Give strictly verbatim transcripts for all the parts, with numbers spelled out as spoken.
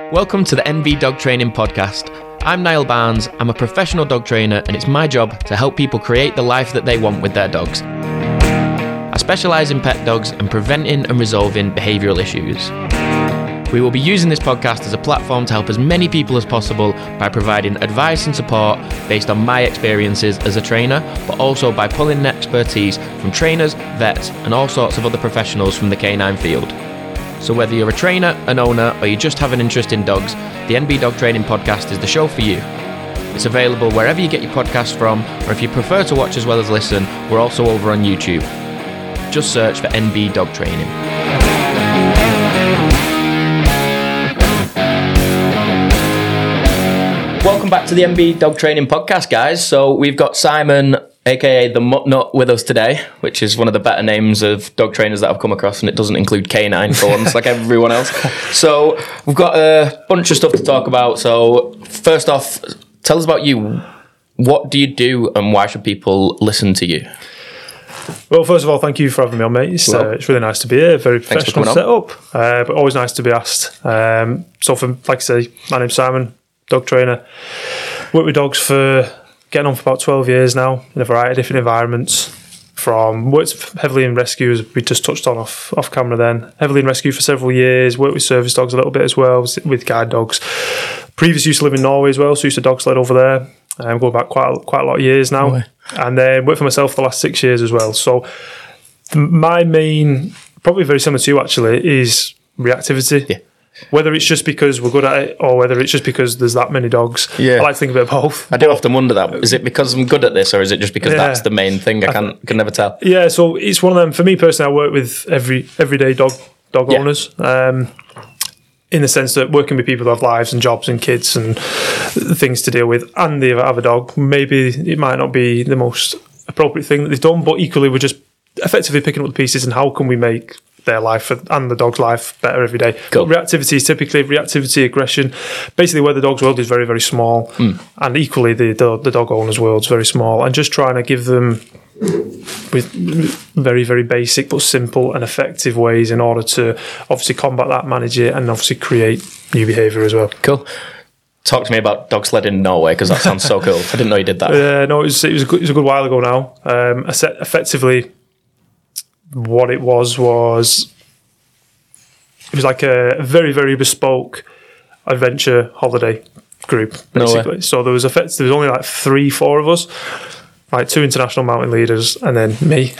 Welcome to the N V Dog Training Podcast. I'm Niall Barnes, I'm a professional dog trainer and it's my job to help people create the life that they want with their dogs. I specialise in pet dogs and preventing and resolving behavioural issues. We will be using this podcast as a platform to help as many people as possible by providing advice and support based on my experiences as a trainer, but also by pulling in expertise from trainers, vets and all sorts of other professionals from the canine field. So whether you're a trainer, an owner, or you just have an interest in dogs, the N B Dog Training Podcast is the show for you. It's available wherever you get your podcasts from, or if you prefer to watch as well as listen, we're also over on YouTube. Just search for N B Dog Training. Welcome back to the N B Dog Training Podcast, guys. So we've got Simon, aka the Mutt Nut, with us today, which is one of the better names of dog trainers that I've come across, and it doesn't include canine for once, like everyone else. So we've got a bunch of stuff to talk about. So first off, tell us about you. What do you do, and why should people listen to you? Well, first of all, thank you for having me on, mate. It's, uh, it's really nice to be here. Very professional setup, uh, but always nice to be asked. Um, so, for, like I say, my name's Simon, dog trainer. Worked with dogs for getting on for about twelve years now in a variety of different environments. From worked heavily in rescue, as we just touched on off off camera. Then heavily in rescue for several years. Worked with service dogs a little bit as well, with guide dogs. Previously used to live in Norway as well, so used to dog sled over there. I'm um, going back quite a, quite a lot of years now, oh, and then worked for myself for the last six years as well. So my main, probably very similar to you actually, is reactivity. Yeah. Whether it's just because we're good at it, or whether it's just because there's that many dogs. Yeah. I like to think about both. I do often wonder that. Is it because I'm good at this, or is it just because yeah. that's the main thing? I can't, can never tell. Yeah, so it's one of them. For me personally, I work with every everyday dog dog yeah. owners. Um, in the sense that working with people who have lives and jobs and kids and things to deal with, and they have a dog, maybe it might not be the most appropriate thing that they've done, but equally we're just effectively picking up the pieces and how can we make their life and the dog's life better every day. Cool. But reactivity is typically reactivity, aggression, basically where the dog's world is very, very small, mm. and equally the, the the dog owner's world's very small, and just trying to give them with very, very basic but simple and effective ways in order to obviously combat that, manage it, and obviously create new behaviour as well. Cool. Talk to me about dog sledding in Norway, because that sounds so cool. I didn't know you did that. Yeah, uh, no, it was, it was, a good, it was a good while ago now. Um, effectively, what it was was it was like a very, very bespoke adventure holiday group, basically. No so there was effect, there was only like three, four of us, like two international mountain leaders, and then me,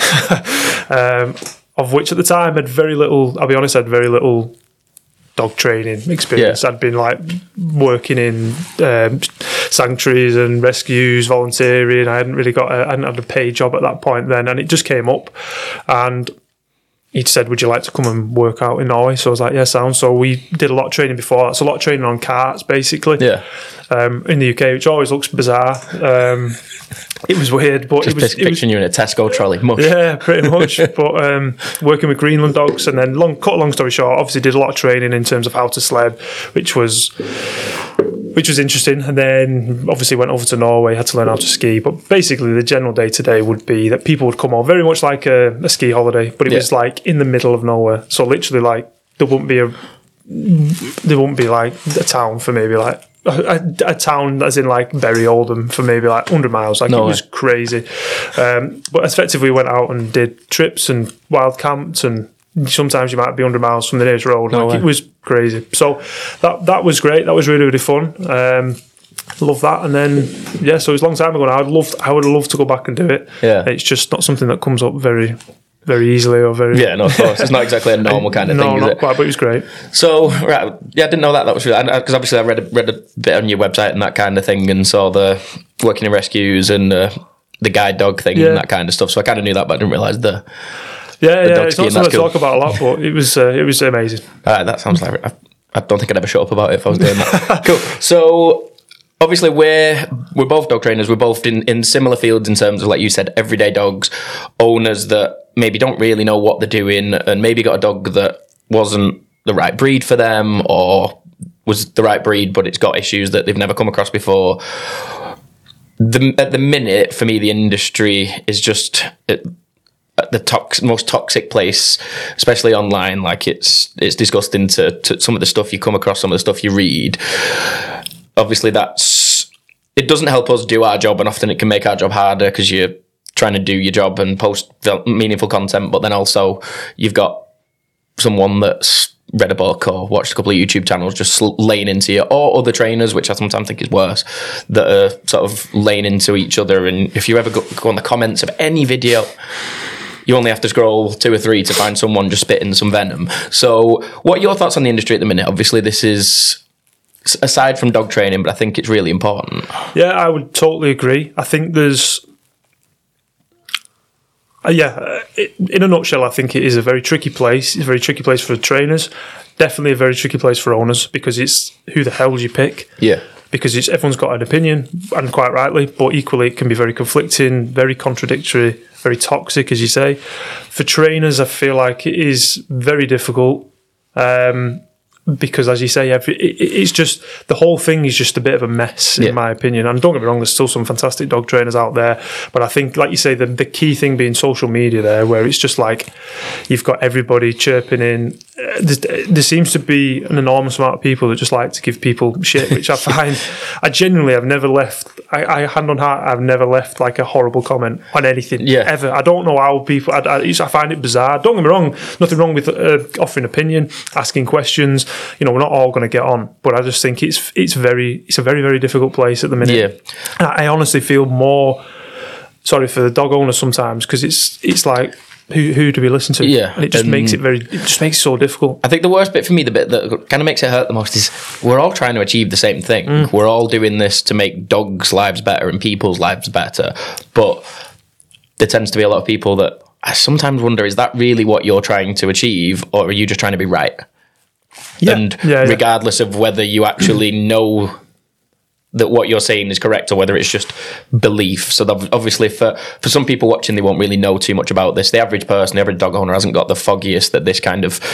um, of which at the time had very little. I'll be honest, I had very little dog training experience. Yeah. I'd been like working in um, sanctuaries and rescues, volunteering. I hadn't really got a, I hadn't had a paid job at that point then, and it just came up, and he said, would you like to come and work out in Norway? So I was like, yeah, sounds. So we did a lot of training before that. So a lot of training on carts, basically. Yeah. Um, in the U K, which always looks bizarre. Um, it was weird, but just it was... picturing it was, you in a Tesco trolley, mush. Yeah, pretty much. But um, working with Greenland dogs, and then, long, cut a long story short, obviously did a lot of training in terms of how to sled, which was... which was interesting, and then obviously went over to Norway, had to learn how to ski. But basically the general day-to-day would be that people would come on very much like a, a ski holiday, but it yeah. was like in the middle of nowhere. So literally like there wouldn't be a there wouldn't be like a town for maybe like a, a town as in like Bury Oldham for maybe like one hundred miles. Like no it way. was crazy. Um, but effectively went out and did trips and wild camped, and sometimes you might be one hundred miles from the nearest road. No like way. It was crazy. So that that was great. That was really, really fun. Um, love that. And then, yeah, so it was a long time ago now. I'd love, I would love to go back and do it. Yeah. It's just not something that comes up very, very easily or very... Yeah, no, of course. It's not exactly a normal kind of no, thing, is not it? quite, but it was great. So, right, yeah, I didn't know that. That was really... Because obviously I read a, read a bit on your website and that kind of thing, and saw the working in rescues and uh, the guide dog thing yeah. and that kind of stuff. So I kind of knew that, but I didn't realise the... Yeah, yeah, it's not something I talk about a lot, but it was uh, it was amazing. All right, that sounds like I, I don't think I'd ever shut up about it if I was doing that. Cool. So obviously we're we're both dog trainers. We're both in, in similar fields in terms of, like you said, everyday dogs, owners that maybe don't really know what they're doing, and maybe got a dog that wasn't the right breed for them, or was the right breed but it's got issues that they've never come across before. The, at the minute, for me, the industry is just... It, the tox- most toxic place, especially online. Like it's it's disgusting to, to some of the stuff you come across, some of the stuff you read. Obviously, that's it doesn't help us do our job, and often it can make our job harder because you're trying to do your job and post meaningful content, but then also you've got someone that's read a book or watched a couple of YouTube channels just laying into you, or other trainers, which I sometimes think is worse, that are sort of laying into each other. And if you ever go, go on the comments of any video, you only have to scroll two or three to find someone just spitting some venom. So what are your thoughts on the industry at the minute? Obviously, this is aside from dog training, but I think it's really important. Yeah, I would totally agree. I think there's Uh, yeah, uh, it, in a nutshell, I think it is a very tricky place. It's a very tricky place for trainers. Definitely a very tricky place for owners, because it's who the hell do you pick? Yeah. Because it's everyone's got an opinion, and quite rightly, but equally it can be very conflicting, very contradictory, very toxic, as you say. For trainers, I feel like it is very difficult. Um, Because, as you say, it's just the whole thing is just a bit of a mess, in yeah. my opinion. And don't get me wrong, there's still some fantastic dog trainers out there, but I think, like you say, the the key thing being social media there, where it's just like you've got everybody chirping in. There, there seems to be an enormous amount of people that just like to give people shit, which I find. I genuinely have never left. I, I hand on heart, I've never left like a horrible comment on anything yeah. ever. I don't know how people. I, I, I find it bizarre. Don't get me wrong, nothing wrong with uh, offering opinion, asking questions. You know, we're not all going to get on, but I just think it's it's very it's a very very difficult place at the minute. Yeah. I honestly feel more sorry for the dog owners sometimes, because it's it's like who who do we listen to? Yeah, and it just um, makes it very it just makes it so difficult. I think the worst bit for me, the bit that kind of makes it hurt the most, is we're all trying to achieve the same thing. Mm. We're all doing this to make dogs' lives better and people's lives better, but there tends to be a lot of people that I sometimes wonder, is that really what you're trying to achieve, or are you just trying to be right? Yeah. And yeah, yeah. regardless of whether you actually know that what you're saying is correct, or whether it's just belief. So obviously for, for some people watching, they won't really know too much about this. The average person, the average dog owner hasn't got the foggiest that this kind of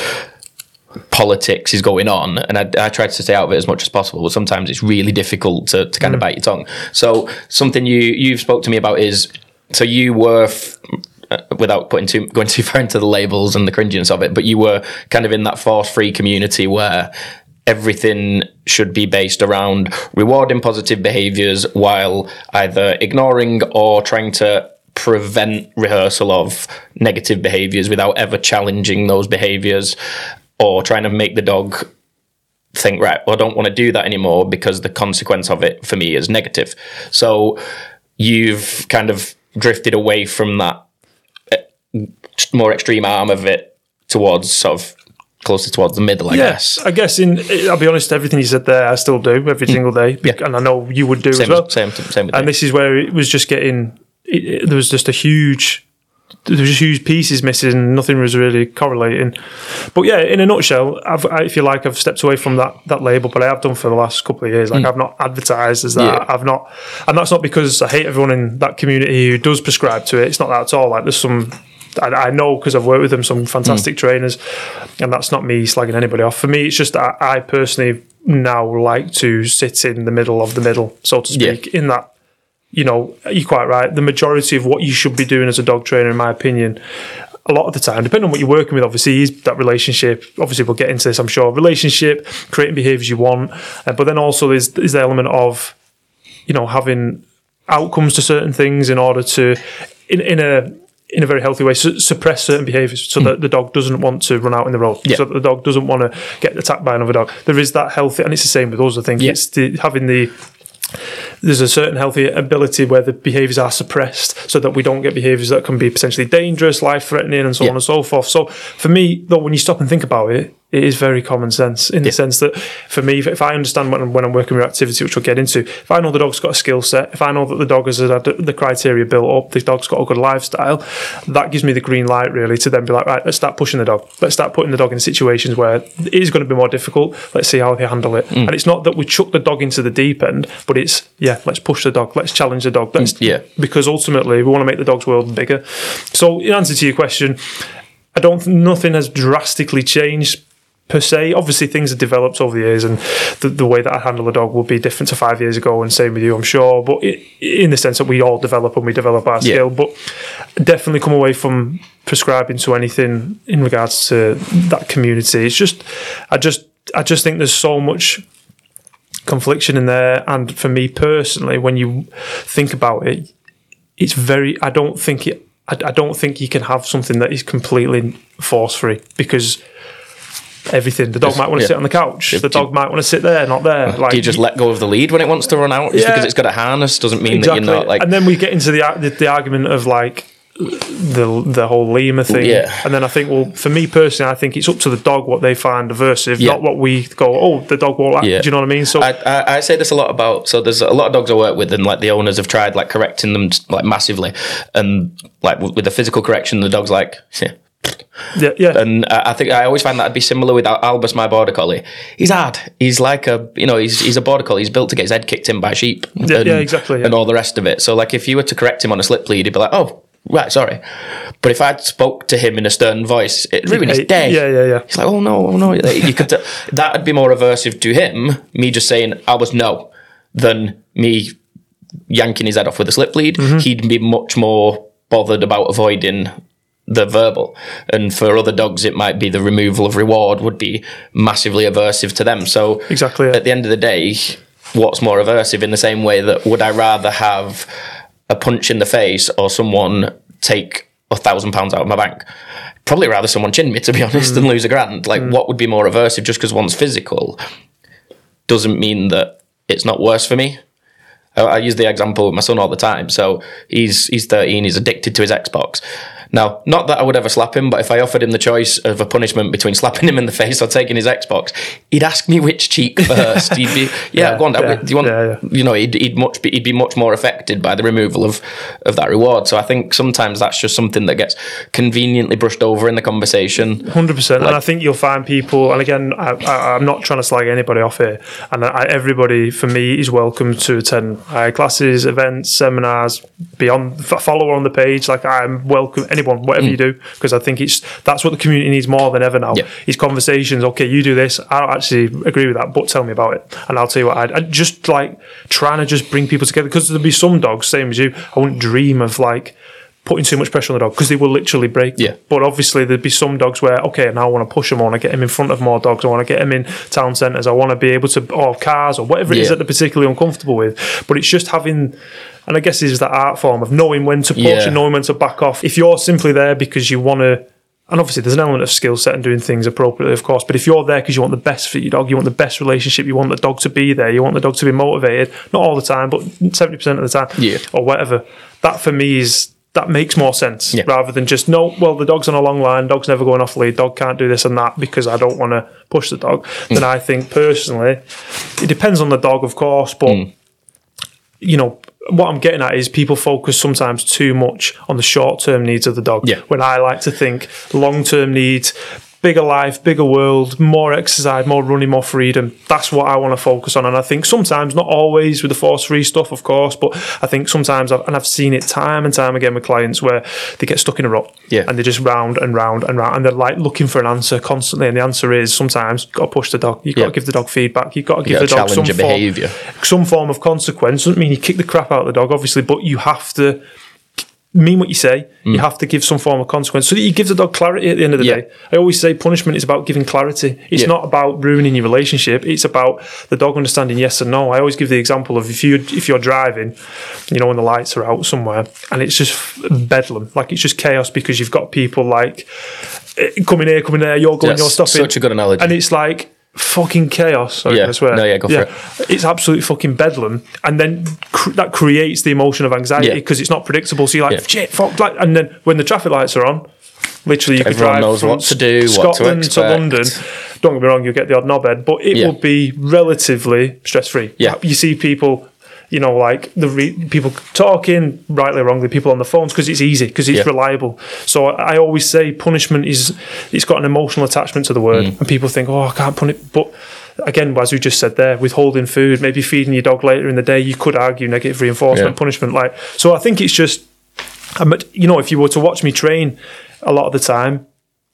politics is going on. And I, I try to stay out of it as much as possible, but sometimes it's really difficult to, to kind mm. of bite your tongue. So something you, you've spoke to me about is, so you were... F- without putting too going too far into the labels and the cringiness of it, but you were kind of in that force-free community where everything should be based around rewarding positive behaviours while either ignoring or trying to prevent rehearsal of negative behaviours without ever challenging those behaviours, or trying to make the dog think, right, well, I don't want to do that anymore because the consequence of it for me is negative. So you've kind of drifted away from that more extreme arm of it towards sort of closer towards the middle, I yeah, guess. I guess in I'll be honest, everything you said there I still do every mm. single day, yeah. and I know you would do same, as well. Same, same with and me. This is where it was just getting. It, it, there was just a huge. There was huge pieces missing. Nothing was really correlating. But yeah, in a nutshell, I've, I, if you like, I've stepped away from that that label, but I have done for the last couple of years. Like mm. I've not advertised as that. Yeah. I've not, and that's not because I hate everyone in that community who does prescribe to it. It's not that at all. Like there's some. I, I know because I've worked with them, some fantastic mm. trainers, and that's not me slagging anybody off. For me, it's just that I personally now like to sit in the middle of the middle, so to speak, yeah. in that. You know, you're quite right. The majority of what you should be doing as a dog trainer, in my opinion, a lot of the time, depending on what you're working with, obviously, is that relationship. Obviously, we'll get into this, I'm sure. Relationship, creating behaviours you want. Uh, but then also there's, there's the element of, you know, having outcomes to certain things in order to, in, in a in a very healthy way, su- suppress certain behaviours so mm. that the dog doesn't want to run out in the road, yeah. so that the dog doesn't want to get attacked by another dog. There is that healthy, and it's the same with us, I think. Yeah. It's the, having the... There's a certain healthy ability where the behaviours are suppressed so that we don't get behaviours that can be potentially dangerous, life-threatening, and so yeah. on and so forth. So for me, though, when you stop and think about it, it is very common sense in yeah. the sense that for me, if, if I understand when I'm, when I'm working with activity, which we'll get into, if I know the dog's got a skill set, if I know that the dog has had the criteria built up, the dog's got a good lifestyle, that gives me the green light really to then be like, right, let's start pushing the dog. Let's start putting the dog in situations where it is going to be more difficult. Let's see how they handle it. Mm. And it's not that we chuck the dog into the deep end, but it's, yeah, let's push the dog. Let's challenge the dog. Let's, mm, yeah. Because ultimately we want to make the dog's world bigger. So in answer to your question, I don't, nothing has drastically changed per se. Obviously, things have developed over the years, and the, the way that I handle a dog will be different to five years ago, and same with you, I'm sure. But it, in the sense that we all develop and we develop our skill, yeah. But definitely come away from prescribing to anything in regards to that community. It's just, I just, I just think there's so much confliction in there, and for me personally, when you think about it, it's very. I don't think it. I, I don't think you can have something that is completely force free, because everything. The dog just, might want to yeah. sit on the couch. The dog might want to sit there, not there. Like, do you just let go of the lead when it wants to run out? Just yeah. because it's got a harness doesn't mean exactly. that you're not like. And then we get into the the, the argument of like the the whole lemur thing. Yeah. And then I think, well, for me personally, I think it's up to the dog what they find aversive, yeah. not what we go, oh, the dog won't like. Yeah. Do you know what I mean? So I, I, I say this a lot about. So there's a lot of dogs I work with, and like the owners have tried like correcting them like massively, and like with the physical correction, the dog's like. Yeah. Yeah, yeah. And I think I always find that'd be similar with Albus, my border collie. He's hard. He's like a, you know, he's he's a border collie. He's built to get his head kicked in by sheep. Yeah, and, yeah exactly. Yeah. And all the rest of it. So like if you were to correct him on a slip lead, he'd be like, oh, right, sorry. But if I spoke to him in a stern voice, it'd ruin his day. Yeah, yeah, yeah. He's like, oh no, oh no. You could. T- that'd be more aversive to him, me just saying Albus no, than me yanking his head off with a slip lead. Mm-hmm. He'd be much more bothered about avoiding the verbal, and for other dogs it might be the removal of reward would be massively aversive to them. So exactly, yeah. At the end of the day, what's more aversive, in the same way that would I rather have a punch in the face or someone take a thousand pounds out of my bank? Probably rather someone chin me, to be honest, mm. than lose a grand. Like mm. what would be more aversive? Just because one's physical doesn't mean that it's not worse for me. I, I use the example with my son all the time. So he's he's thirteen, he's addicted to his Xbox. Now, not that I would ever slap him, but if I offered him the choice of a punishment between slapping him in the face or taking his Xbox, he'd ask me which cheek first. He'd be, yeah, yeah go on, yeah, do you want, yeah, yeah. you know, he'd, he'd much be, he'd be much more affected by the removal of, of that reward. So I think sometimes that's just something that gets conveniently brushed over in the conversation. one hundred percent. Like, and I think you'll find people, and again, I, I, I'm not trying to slag anybody off here, and I, everybody, for me, is welcome to attend uh, classes, events, seminars, beyond, follow on the page. Like, I'm welcome, anyone, whatever mm. you do, because I think it's that's what the community needs more than ever now. Yeah. Is conversations. Okay, you do this. I don't actually agree with that, but tell me about it, and I'll tell you what. I, I just like trying to just bring people together, because there'll be some dogs, same as you. I wouldn't dream of like putting too much pressure on the dog, because they will literally break. Yeah. But obviously there'd be some dogs where, okay, now I want to push them. I want to get them in front of more dogs. I want to get them in town centres. I want to be able to, or cars, or whatever it yeah. is that they're particularly uncomfortable with. But it's just having, and I guess it's that art form of knowing when to push yeah. and knowing when to back off. If you're simply there because you want to, and obviously there's an element of skill set and doing things appropriately, of course, but if you're there because you want the best for your dog, you want the best relationship, you want the dog to be there, you want the dog to be motivated, not all the time, but seventy percent of the time, yeah. or whatever, that for me is, that makes more sense yeah. rather than just, no, well, the dog's on a long line, dog's never going off lead, dog can't do this and that because I don't want to push the dog. Mm. Then I think personally, it depends on the dog, of course, but, mm. you know, what I'm getting at is people focus sometimes too much on the short-term needs of the dog. Yeah. When I like to think long-term needs, bigger life, bigger world, more exercise, more running, more freedom. That's what I want to focus on. And I think sometimes, not always with the force-free stuff, of course, but I think sometimes, I've, and I've seen it time and time again with clients where they get stuck in a rut yeah. and they just round and round and round, and they're like looking for an answer constantly. And the answer is sometimes you've got to push the dog. You've yeah. got to give the dog feedback. You've got to you give the dog some form, behaviour. some form of consequence. Doesn't mean you kick the crap out of the dog, obviously, but you have to mean what you say. Mm. You have to give some form of consequence so that you give the dog clarity at the end of the yeah. day. I always say punishment is about giving clarity. It's yeah. not about ruining your relationship. It's about the dog understanding yes and no. I always give the example of if you if you're driving, you know, when the lights are out somewhere and it's just bedlam, like it's just chaos because you've got people like coming here, coming there, you're going, That's you're stopping. Such a good analogy. And it's like fucking chaos. Sorry, yeah. I swear. No, yeah, go for yeah. it. It's absolute fucking bedlam, and then cr- that creates the emotion of anxiety because yeah. it's not predictable. So you're like, yeah. shit, fuck, like, and then when the traffic lights are on, literally you Everyone could drive knows from what to do, Scotland what to, to London. Don't get me wrong, you'll get the odd knobhead, but it yeah. will be relatively stress free. Yeah. You see people, you know, like the re- people talking rightly or wrongly, people on the phones because it's easy, because it's yeah. reliable. So I, I always say punishment is, it's got an emotional attachment to the word, mm. and people think, oh, I can't punish, but again, as we just said there, withholding food, maybe feeding your dog later in the day, you could argue negative reinforcement, yeah. punishment. Like, so I think it's just, you know, if you were to watch me train a lot of the time,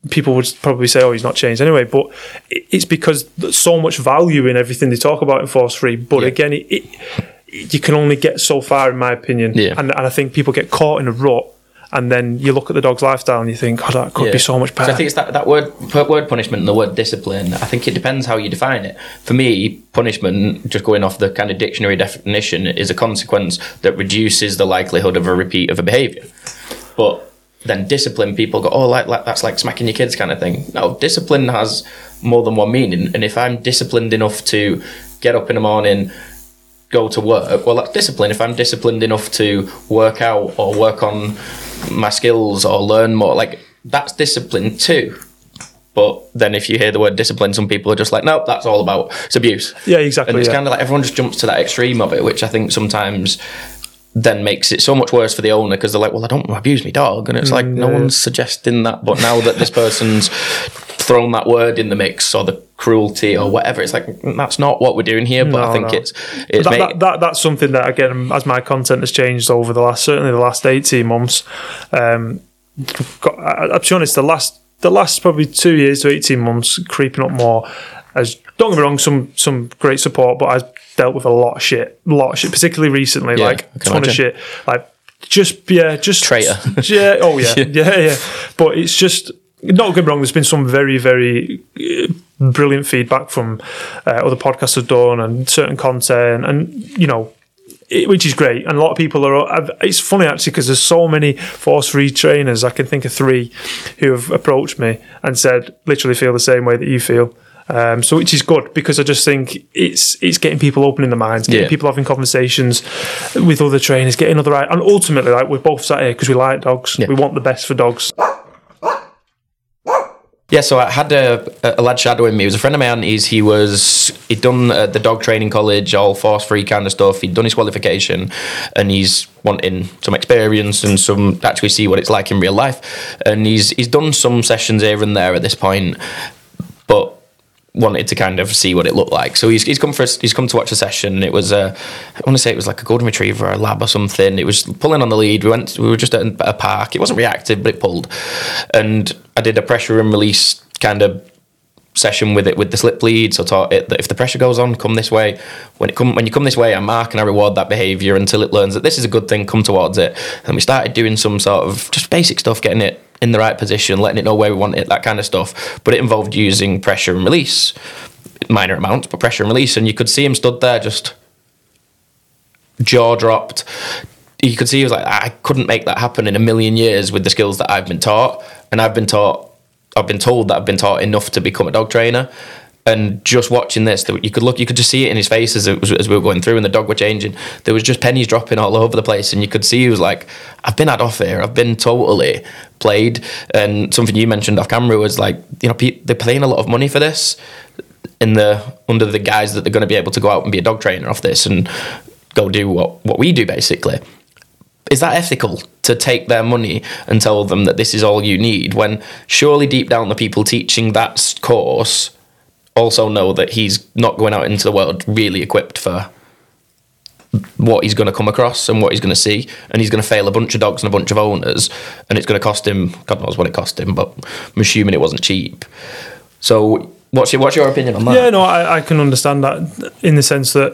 people would probably say, oh, he's not changed anyway. But it's because there's so much value in everything they talk about in Force Free. But yeah. again, it, it, you can only get so far, in my opinion. Yeah. And, and I think people get caught in a rut. And then you look at the dog's lifestyle and you think, oh, that could yeah. be so much better. So I think it's that, that word word punishment and the word discipline. I think it depends how you define it. For me, punishment, just going off the kind of dictionary definition, is a consequence that reduces the likelihood of a repeat of a behaviour. But then discipline, people go, oh, like, like that's like smacking your kids kind of thing. No, discipline has more than one meaning. And if I'm disciplined enough to get up in the morning, go to work, well, that's discipline. If I'm disciplined enough to work out or work on my skills or learn more, like, that's discipline too. But then if you hear the word discipline, some people are just like, nope, that's all about it's abuse. Yeah, exactly. And it's yeah. kind of like everyone just jumps to that extreme of it, which I think sometimes then makes it so much worse for the owner, because they're like, well, I don't abuse my dog. And it's like, Mm, no yeah. one's suggesting that. But now that this person's thrown that word in the mix, or the cruelty or whatever, it's like, that's not what we're doing here. But No, I think no. it's it's that, made, that, that, that's something that, again, as my content has changed over the last, certainly the last eighteen months, um, got, I, I'll be honest, the last, the last probably two years to eighteen months, creeping up more, as, don't get me wrong, some, some great support, but I've dealt with a lot of shit, a lot of shit, particularly recently, Yeah, like I a can ton imagine. of shit, like, just, yeah, just... Traitor. Yeah, oh yeah, yeah, yeah. But it's just, not get me wrong, there's been some very, very uh, brilliant feedback from uh, other podcasts have done and certain content, and, you know, it, which is great. And a lot of people are, I've, it's funny actually, because there's so many Force Free trainers, I can think of three who have approached me and said, literally feel the same way that you feel. Um, so which is good, because I just think it's it's getting people opening their minds, getting Yeah. people having conversations with other trainers, getting other, and ultimately, like, we're both sat here because we like dogs, Yeah. we want the best for dogs. Yeah, so I had a, a lad shadowing me. He was a friend of my auntie's. He was he'd done uh, the dog training college, all Force Free kind of stuff. He'd done his qualification, and he's wanting some experience and some actually see what it's like in real life. And he's he's done some sessions here and there at this point, but wanted to kind of see what it looked like. So he's he's come for a, he's come to watch a session. It was a, I want to say it was like a golden retriever or a lab or something. It was pulling on the lead. We went we were just at a park. It wasn't reactive, but it pulled. And I did a pressure and release kind of session with it with the slip lead. So taught it that if the pressure goes on, come this way. When it come when you come this way, I mark and I reward that behaviour until it learns that this is a good thing, come towards it. And we started doing some sort of just basic stuff, getting it in the right position, letting it know where we want it, that kind of stuff. But it involved using pressure and release, minor amounts, but pressure and release. And you could see him stood there, just jaw dropped. You could see he was like, I couldn't make that happen in a million years with the skills that I've been taught. And I've been taught, I've been told that I've been taught enough to become a dog trainer. And just watching this, you could look, you could just see it in his face as, it was, as we were going through, and the dog were changing. There was just pennies dropping all over the place, and you could see he was like, "I've been had off here. I've been totally played." And something you mentioned off camera was like, you know, pe- they're paying a lot of money for this, in the under the guise that they're going to be able to go out and be a dog trainer off this and go do what what we do basically. Is that ethical to take their money and tell them that this is all you need, when surely deep down the people teaching that course also know that he's not going out into the world really equipped for what he's going to come across and what he's going to see, and he's going to fail a bunch of dogs and a bunch of owners, and it's going to cost him, God knows what it cost him, but I'm assuming it wasn't cheap. So what's your, what's your opinion on that? Yeah, no, I, I can understand that, in the sense that,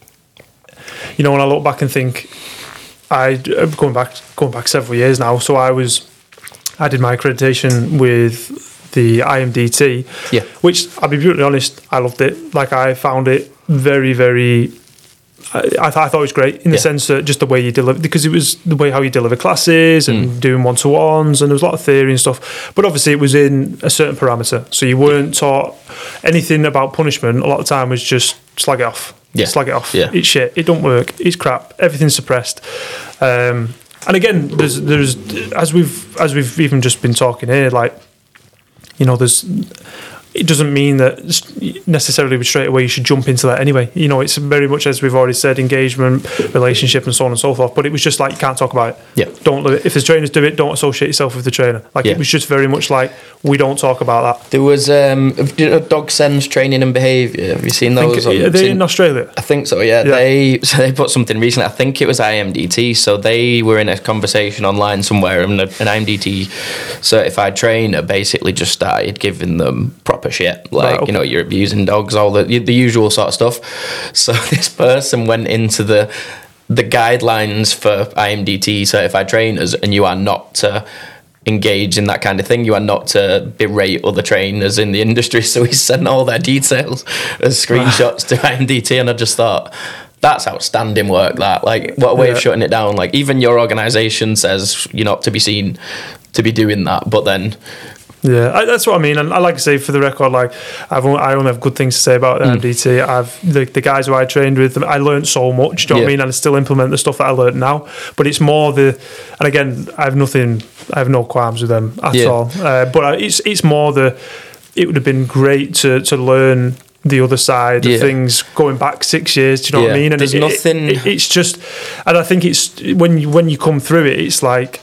you know, when I look back and think, I going back going back several years now, so I was I did my accreditation with the I M D T, yeah. which, I'll be brutally honest, I loved it. Like, I found it very, very, I, I, th- I thought it was great, in the yeah. sense that just the way you deliver, because it was the way how you deliver classes and mm. doing one-to-ones, and there was a lot of theory and stuff, but obviously it was in a certain parameter, so you weren't taught anything about punishment. A lot of the time was just slag it off, yeah. slag it off, yeah. it's shit, it don't work, it's crap, everything's suppressed. Um, and again, there's, there's as we've as we've even just been talking here, like, you know, there's it doesn't mean that necessarily straight away you should jump into that anyway. You know, it's very much, as we've already said, engagement, relationship, and so on and so forth. But it was just like, you can't talk about it. Yeah. Don't let it. If the trainers do it, don't associate yourself with the trainer. Like Yeah. it was just very much like, we don't talk about that. There was um, Dog Sense Training and Behaviour. Have you seen those? I think, are they in Australia? I think so. Yeah. Yeah. They so they put something recently. I think it was I M D T. So they were in a conversation online somewhere, and an I M D T certified trainer basically just started giving them proper shit, like Right, okay. you know, you're abusing dogs, all the the usual sort of stuff. So this person went into the the guidelines for I M D T certified trainers, and you are not to engage in that kind of thing. You are not to berate other trainers in the industry. So he sent all their details as screenshots to I M D T, and I just thought, that's outstanding work. That, like, what a way Yeah. of shutting it down. Like, even your organisation says you're not to be seen to be doing that, but then Yeah, I, that's what I mean. And I like to say, for the record, like I've only, I only have good things to say about the Mm. M D T. I've the, the guys who I trained with, I learned so much. Do you know what I Yeah. mean? And I still implement the stuff that I learned now. But it's more the, and again, I have nothing, I have no qualms with them at Yeah. all. Uh, but I- it's it's more the, it would have been great to to learn the other side Yeah. of things going back six years. Do you know what I Yeah. mean? And There's it, it- nothing- it- it's just, and I think it's when you when you come through it, it's like.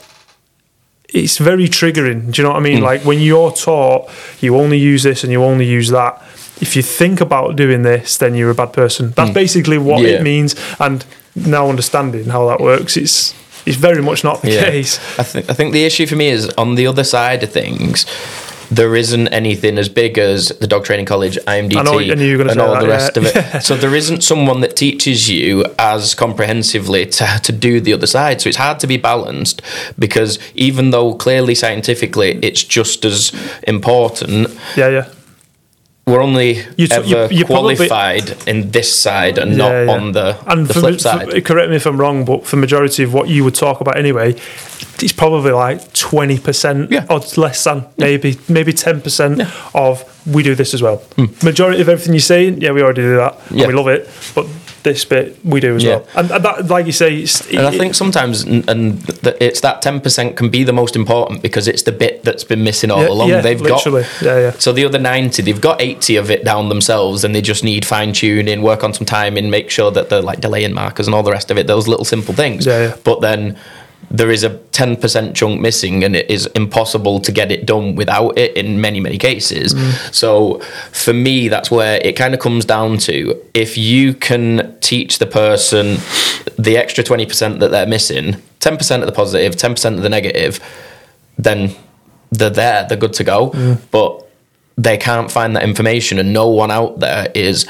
It's very triggering. Do you know what I mean? Mm. Like when you're taught you only use this and you only use that. If you think about doing this, then you're a bad person. That's basically what Yeah. it means. And now understanding how that works, it's it's very much not the Yeah. case. I think I think the issue for me is on the other side of things. There isn't anything as big as the Dog Training College, I M D T, I know- I knew you were gonna and say all that, the rest yeah. of it. So there isn't someone that teaches you as comprehensively to, to do the other side. So it's hard to be balanced, because even though clearly scientifically it's just as important, Yeah, yeah. we're only You t- ever you- you probably- qualified in this side and not Yeah, yeah. on the, And the for, flip ma- side. for- correct me if I'm wrong, but for majority of what you would talk about anyway, it's probably like twenty percent Yeah. or less than, maybe maybe ten percent of we do this as well. Hmm. Majority of everything you're saying, yeah, we already do that. Yeah. And we love it. But this bit, we do as Yeah. well. And, and that, like you say, it's, And I think sometimes, n- and th- it's that ten percent can be the most important, because it's the bit that's been missing all yeah, along. yeah, they've literally. got Yeah, yeah. so the other ninety, they've got eighty of it down themselves, and they just need fine tuning, work on some timing, make sure that they're like delaying markers and all the rest of it. Those little simple things. Yeah, yeah. But then there is a ten percent chunk missing, and it is impossible to get it done without it in many, many cases. Mm. So for me, that's where it kind of comes down to, if you can teach the person the extra twenty percent that they're missing, ten percent of the positive, ten percent of the negative, then they're there, they're good to go. Mm. But they can't find that information, and no one out there is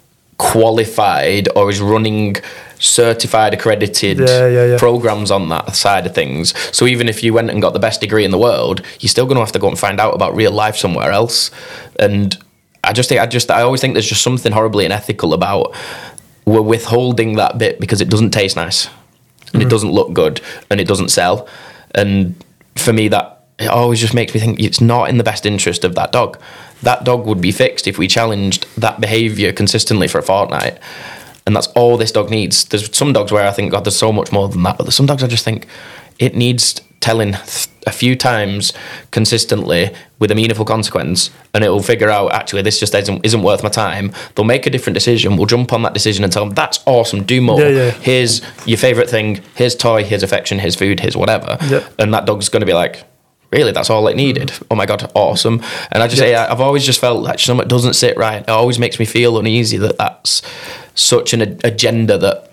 qualified or is running certified accredited Yeah, yeah, yeah. programs on that side of things. So even if you went and got the best degree in the world, you're still going to have to go and find out about real life somewhere else. And I just think I just I always think there's just something horribly unethical about we're withholding that bit because it doesn't taste nice and Mm. it doesn't look good and it doesn't sell. And for me, that it always just makes me think it's not in the best interest of that dog. That dog would be fixed if we challenged that behaviour consistently for a fortnight. And that's all this dog needs. There's some dogs where I think, God, there's so much more than that. But there's some dogs I just think it needs telling th- a few times consistently with a meaningful consequence, and it will figure out, actually, this just isn't, isn't worth my time. They'll make a different decision. We'll jump on that decision and tell them, that's awesome, do more. Yeah, yeah. Here's your favourite thing. Here's toy, here's affection, here's food, here's whatever. Yeah. And that dog's going to be like, really, that's all it needed. Oh my God, awesome. And I just Yeah. say, I've always just felt like something doesn't sit right. It always makes me feel uneasy that that's such an a- agenda that,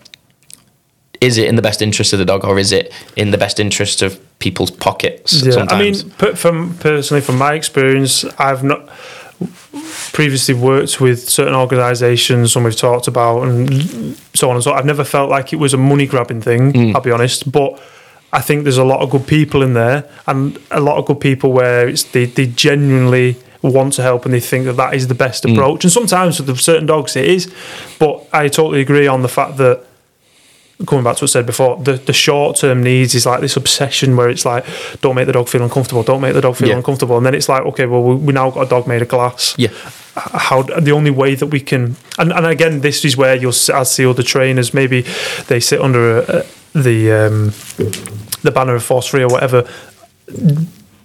is it in the best interest of the dog, or is it in the best interest of people's pockets Yeah, sometimes? I mean, per- from personally, from my experience, I've not previously worked with certain organisations, some we've talked about, and so on and so on. I've never felt like it was a money grabbing thing. Mm. I'll be honest, but I think there's a lot of good people in there, and a lot of good people where it's they, they genuinely want to help and they think that that is the best Mm. approach. And sometimes with certain dogs it is, but I totally agree on the fact that, coming back to what I said before, the, the short-term needs is like this obsession where it's like, don't make the dog feel uncomfortable, don't make the dog feel Yeah. uncomfortable. And then it's like, okay, well, we, we now got a dog made of glass. Yeah. How the only way that we can, and, and again, this is where you'll see, I see other trainers, maybe they sit under a, a, the um, the banner of Force Free or whatever,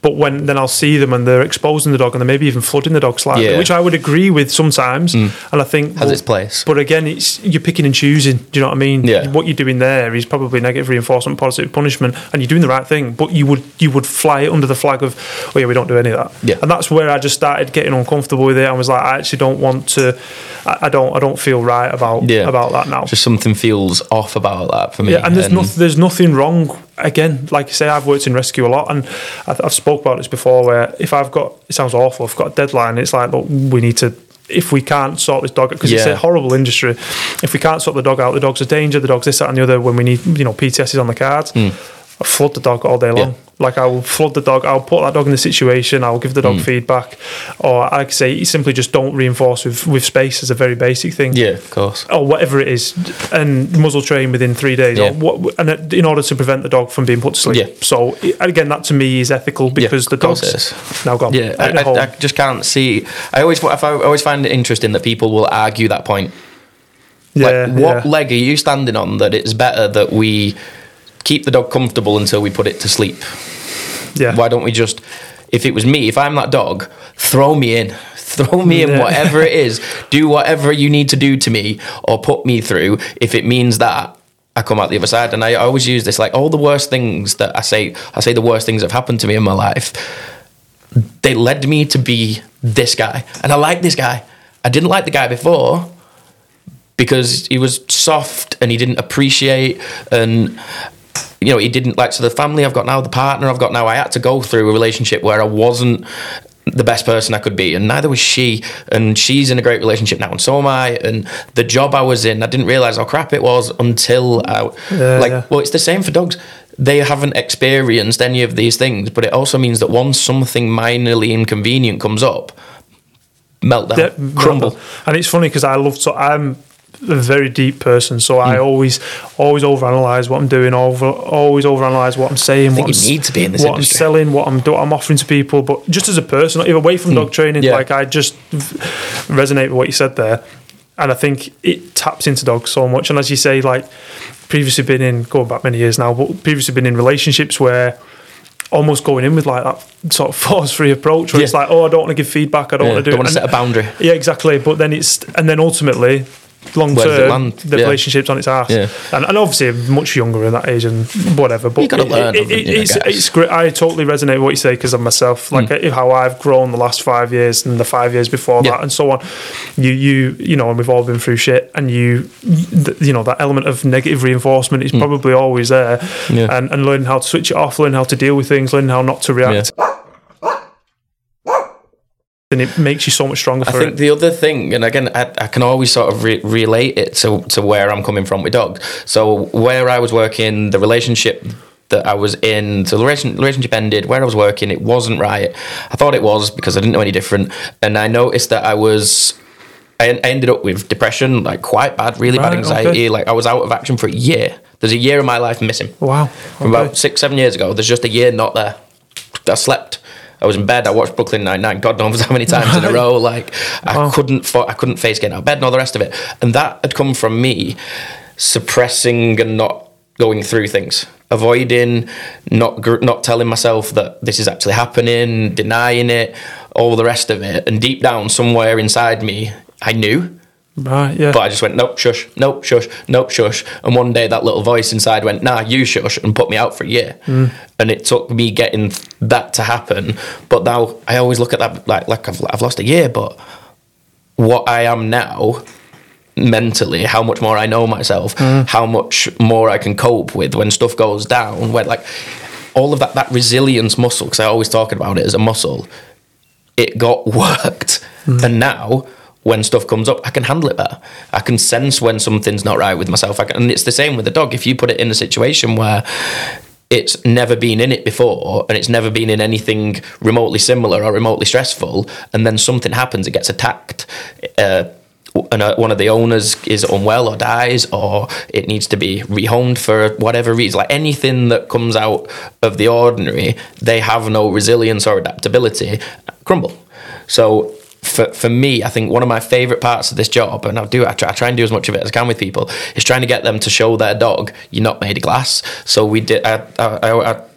but when then I'll see them and they're exposing the dog and they're maybe even flooding the dog slightly, Yeah. which I would agree with sometimes. Mm. And I think has well, its place. But again, it's you're picking and choosing. Do you know what I mean? Yeah. What you're doing there is probably negative reinforcement, positive punishment, and you're doing the right thing. But you would you would fly it under the flag of, oh yeah, we don't do any of that. Yeah. And that's where I just started getting uncomfortable with it. I was like, I actually don't want to. I, I don't. I don't feel right about Yeah. about that now. Just something feels off about that for me. Yeah, and there's and nothing. There's nothing wrong. Again, like I say, I've worked in rescue a lot, and I've, I've spoke about this before. Where if I've got, it sounds awful. I've got a deadline. It's like, look, we need to. If we can't sort this dog, because yeah. it's a horrible industry. If we can't sort the dog out, the dog's a danger. The dog's this, that, and the other. When we need, you know, P T S is on the cards. Mm. I flood the dog all day long. Yeah. Like I will flood the dog. I'll put that dog in the situation. I'll give the dog mm. feedback, or like I say, simply just don't reinforce with, with space as a very basic thing. Yeah, of course. Or whatever it is, and muzzle train within three days. Yeah. Or what, and in order to prevent the dog from being put to sleep. Yeah. So again, that to me is ethical because yeah, the dog's now gone. Yeah, I, I, I just can't see. I always, I always find it interesting that people will argue that point. Yeah. Like, what yeah. leg are you standing on that it's better that we keep the dog comfortable until we put it to sleep? Yeah. Why don't we just, if it was me, if I'm that dog, throw me in. Throw me in, yeah. whatever it is. Do whatever you need to do to me or put me through if it means that I come out the other side. And I always use this, like all the worst things that I say, I say the worst things that have happened to me in my life, they led me to be this guy. And I like this guy. I didn't like the guy before because he was soft and he didn't appreciate and... You know, he didn't like, so the family I've got now, the partner I've got now, I had to go through a relationship where I wasn't the best person I could be, and neither was she, and she's in a great relationship now, and so am I, and the job I was in, I didn't realise how crap it was until I, yeah, like, yeah. well, it's the same for dogs. They haven't experienced any of these things, but it also means that once something minorly inconvenient comes up, meltdown, yeah, crumble. Meltdown. And it's funny because I love, so I'm a very deep person, so mm. I always always overanalyze what I'm doing, over always overanalyze what I'm saying, I think what, you I'm, need to be in this what industry. I'm selling, what I'm what I'm offering to people. But just as a person, even away from mm. dog training, yeah. like I just resonate with what you said there, and I think it taps into dogs so much. And as you say, like previously been in, going back many years now, but previously been in relationships where almost going in with like that sort of force-free approach where yeah. it's like, oh, I don't want to give feedback, I don't yeah, want to do don't it. want to set a boundary. Yeah, exactly. But then it's, and then ultimately, long term, the yeah. relationship's on its ass. Yeah. And, and obviously, much younger in that age and whatever. But you got to learn. It, it, it, it's, it's great. I totally resonate with what you say because of myself, like mm. how I've grown the last five years and the five years before yeah. that, and so on. You, you, you know, and we've all been through shit, and you, you know, that element of negative reinforcement is mm. probably always there, yeah. and and learning how to switch it off, learning how to deal with things, learning how not to react. Yeah. And it makes you so much stronger for I think it. The other thing, and again, I, I can always sort of re- relate it to, to where I'm coming from with dogs. So where I was working, the relationship that I was in, so the relationship ended, where I was working, it wasn't right. I thought it was because I didn't know any different. And I noticed that I was, I, I ended up with depression, like quite bad, really right, bad anxiety. Okay. Like I was out of action for a year. There's a year of my life missing. Wow. From okay. about six, seven years ago, there's just a year not there. I slept. I was in bed. I watched Brooklyn Nine-Nine. God knows how many times right. in a row. Like I wow. couldn't, I couldn't face getting out of bed and all the rest of it. And that had come from me suppressing and not going through things, avoiding, not not telling myself that this is actually happening, denying it, all the rest of it. And deep down, somewhere inside me, I knew. Right, yeah. But I just went, nope, shush, nope, shush, nope, shush. And one day that little voice inside went, nah, you shush, and put me out for a year. Mm. And it took me getting that to happen. But now I always look at that like, like I've, I've lost a year, but what I am now mentally, how much more I know myself, mm. how much more I can cope with when stuff goes down, when like all of that, that resilience muscle, because I always talk about it as a muscle, it got worked. Mm. And now when stuff comes up, I can handle it better. I can sense when something's not right with myself. I can, and it's the same with the dog. If you put it in a situation where it's never been in it before and it's never been in anything remotely similar or remotely stressful, and then something happens, it gets attacked, uh, and uh, one of the owners is unwell or dies, or it needs to be rehomed for whatever reason, like anything that comes out of the ordinary, they have no resilience or adaptability, crumble. So For for me, I think one of my favourite parts of this job, and I do I try, I try and do as much of it as I can with people, is trying to get them to show their dog you're not made of glass. So we did. I, I, I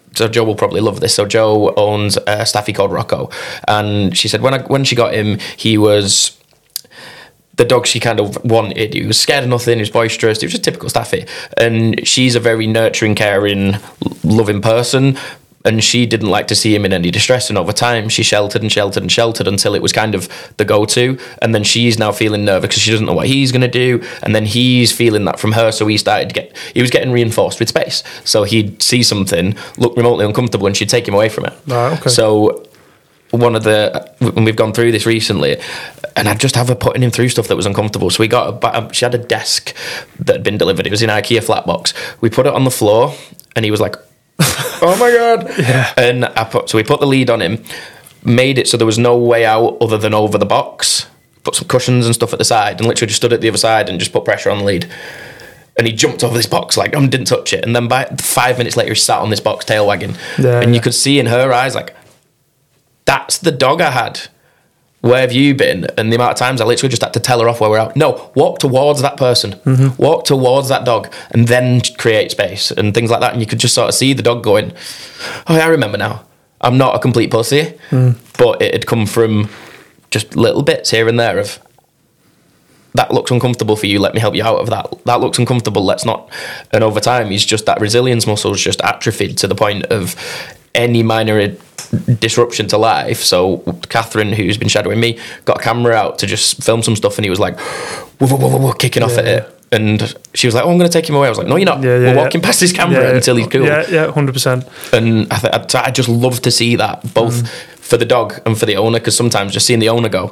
so Joe will probably love this. So Joe owns a staffy called Rocco, and she said when I, when she got him, he was the dog she kind of wanted. He was scared of nothing. He was boisterous. He was just typical staffy. And she's a very nurturing, caring, loving person. And she didn't like to see him in any distress. And over time, she sheltered and sheltered and sheltered until it was kind of the go-to. And then she's now feeling nervous because she doesn't know what he's going to do. And then he's feeling that from her. So he started to get, he was getting reinforced with space. So he'd see something, look remotely uncomfortable, and she'd take him away from it. Right, okay. So one of the, when we've gone through this recently, and I'd just have her putting him through stuff that was uncomfortable. So we got, a, she had a desk that had been delivered. It was in IKEA flat box. We put it on the floor, and he was like, oh my God. Yeah. And I put, so we put the lead on him, made it so there was no way out other than over the box, put some cushions and stuff at the side, and literally just stood at the other side and just put pressure on the lead. And he jumped over this box, like, and didn't touch it. And then by five minutes later, he sat on this box, tail wagging. Yeah, and yeah. you could see in her eyes, like, that's the dog I had. Where have you been? And the amount of times I literally just had to tell her off where we're at. No, walk towards that person. Mm-hmm. Walk towards that dog and then create space and things like that. And you could just sort of see the dog going, oh, yeah, I remember now. I'm not a complete pussy. Mm. But it had come from just little bits here and there of, that looks uncomfortable for you, let me help you out of that. That looks uncomfortable, let's not. And over time, he's just, that resilience muscle's just atrophied to the point of any minor disruption to life. So Catherine, who's been shadowing me, got a camera out to just film some stuff, and he was like, whoa, whoa, whoa, whoa, kicking off yeah, at it. yeah. And she was like, oh, I'm going to take him away. I was like, no, you're not. Yeah, yeah, We're yeah. walking past his camera yeah, until he's cool. Yeah, yeah, one hundred percent. And I, th- I just love to see that, both mm. for the dog and for the owner, because sometimes just seeing the owner go,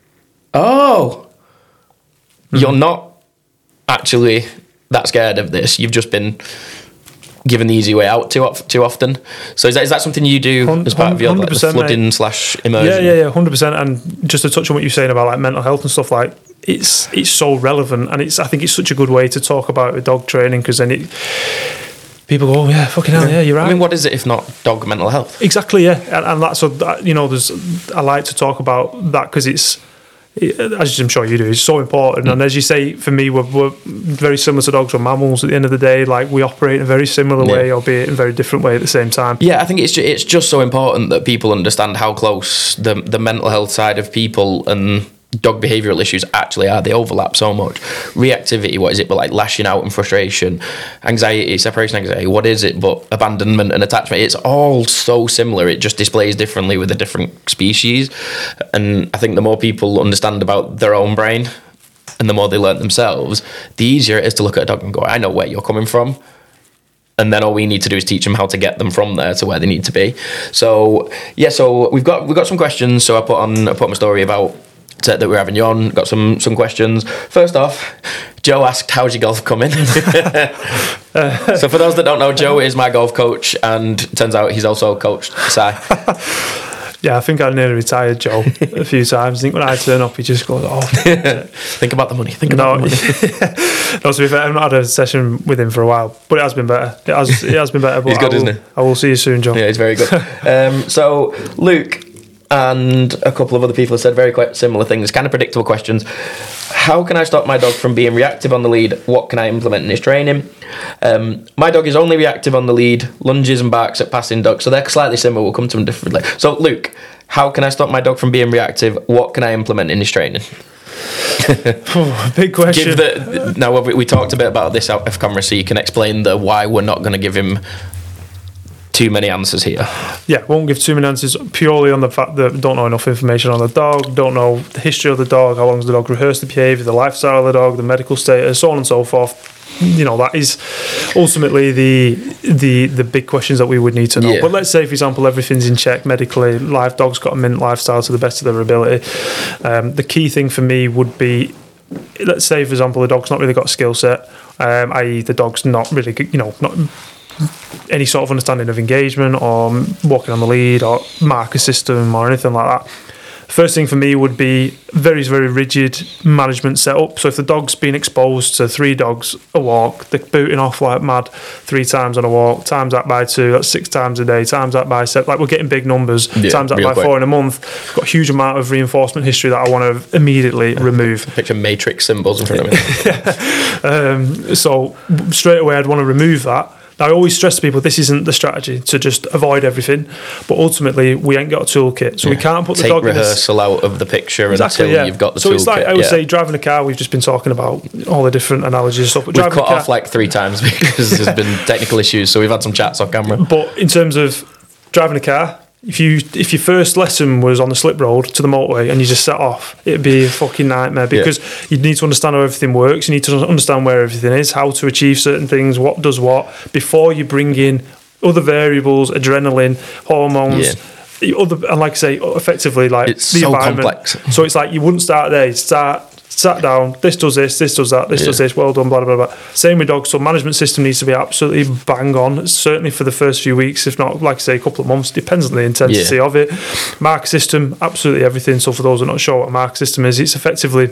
oh, mm. you're not actually that scared of this. You've just been given the easy way out too too often. So is that is that something you do as part of your like, the flooding mate. slash immersion? Yeah, yeah, yeah, one hundred percent. And just to touch on what you're saying about like mental health and stuff, like it's it's so relevant, and it's I think it's such a good way to talk about it with dog training, because then it people go, oh yeah, fucking hell, yeah, you're right. I mean, what is it if not dog mental health? Exactly, yeah, and, and that's what you know. There's I like to talk about that because it's. As I'm sure you do, it's so important. Mm. And as you say, for me, we're, we're very similar to dogs or mammals at the end of the day. Like, we operate in a very similar yeah. way, albeit in a very different way at the same time. Yeah, I think it's just, it's just so important that people understand how close the the mental health side of people and dog behavioural issues actually are. They overlap so much. Reactivity, what is it but like lashing out and frustration? Anxiety, separation anxiety, what is it but abandonment and attachment? It's all so similar. It just displays differently with a different species. And I think the more people understand about their own brain and the more they learn themselves, the easier it is to look at a dog and go, I know where you're coming from. And then all we need to do is teach them how to get them from there to where they need to be. So yeah, so we've got we've got some questions. So I put on I put my story about that we're having you on. Got some some questions. First off, Joe asked, how's your golf coming? So for those that don't know, Joe is my golf coach, and it turns out he's also coached Si. Yeah, I think I nearly retired Joe a few times. I think when I turn up, he just goes, oh. Think about the money. Think about no, the money. No, to be fair, I've not had a session with him for a while, but it has been better. It has, it has been better. But he's good, will, isn't he? I will see you soon, Joe. Yeah, he's very good. um, so, Luke and a couple of other people have said very quite similar things, kind of predictable questions. How can I stop my dog from being reactive on the lead? What can I implement in his training? Um, my dog is only reactive on the lead, lunges and barks at passing dogs. So they're slightly similar. We'll come to them differently. So, Luke, how can I stop my dog from being reactive? What can I implement in his training? Oh, big question. Give the, now, we, we talked a bit about this out of camera, so you can explain the why we're not going to give him too many answers here. Yeah, won't give too many answers purely on the fact that we don't know enough information on the dog, don't know the history of the dog, how long has the dog rehearsed the behaviour, the lifestyle of the dog, the medical status, so on and so forth. You know, that is ultimately the the the big questions that we would need to know. Yeah. But let's say, for example, everything's in check medically, live dog's got a mint lifestyle to the best of their ability. Um, the key thing for me would be, let's say, for example, the dog's not really got a skill set, um, that is the dog's not really, you know, not any sort of understanding of engagement or walking on the lead or marker system or anything like that. First thing for me would be very, very rigid management setup. So if the dog's been exposed to three dogs a walk, they're booting off like mad three times on a walk, times that by two, that's six times a day, times that by seven, like we're getting big numbers, yeah, times that by quick. four in a month. I've got a huge amount of reinforcement history that I want to immediately remove. Picture matrix symbols in front of me. um, so straight away I'd want to remove that. Now, I always stress to people, this isn't the strategy to just avoid everything, but ultimately we ain't got a toolkit, so yeah. we can't put the Take dog rehearsal in out of the picture exactly, until yeah. you've got the so toolkit. So it's like, I would yeah. say, driving a car, we've just been talking about all the different analogies and stuff. But we've driving cut a car, off like three times because there's been technical issues, so we've had some chats off camera. But in terms of driving a car, If you if your first lesson was on the slip road to the motorway and you just set off, it'd be a fucking nightmare because yeah. you need to understand how everything works. You need to understand where everything is, how to achieve certain things, what does what, before you bring in other variables, adrenaline, hormones. Yeah. Other, and like I say, effectively, like it's the so environment. Complex. So it's like you wouldn't start there. You start sat down. This does this. This does that. This yeah. does this. Well done. Blah blah blah. Same with dogs. So management system needs to be absolutely bang on. Certainly for the first few weeks, if not, like I say, a couple of months. Depends on the intensity yeah. of it. Mark system, absolutely everything. So for those who are not sure what a mark system is, it's effectively